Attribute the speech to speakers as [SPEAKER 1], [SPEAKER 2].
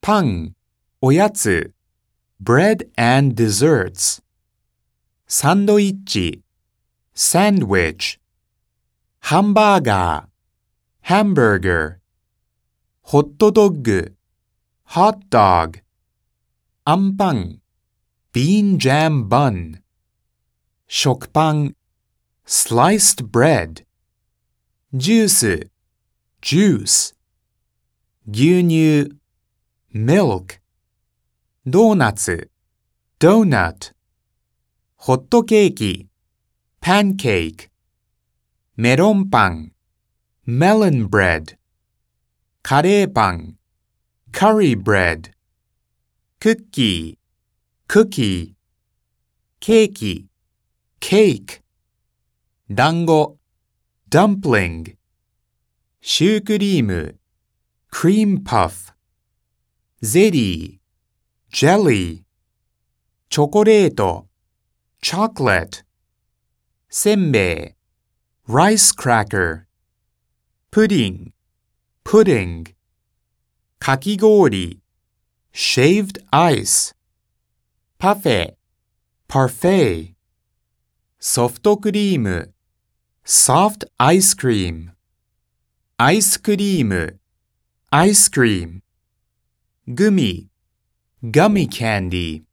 [SPEAKER 1] パン、おやつ、bread and desserts。サンドイッチ、sandwich。ハンバーガー、hamburger。ホットドッグ、hot dog。あんパン、bean jam bun。食パン、sliced bread。ジュース、juice。牛乳、milk。ドーナツ、donut。ホットケーキ、pancake。メロンパン、melon bread。カレーパン、curry bread。クッキー、cookie。ケーキ、cake。団子、dumpling。シュークリーム、cream puff。ゼリー、jelly。チョコレート、chocolate。せんべい、rice cracker。プディング、pudding。かき氷、shaved ice。パフェ、parfait。ソフトクリーム、soft ice cream。アイスクリーム、アイスクリーム。グミ、gummy candy。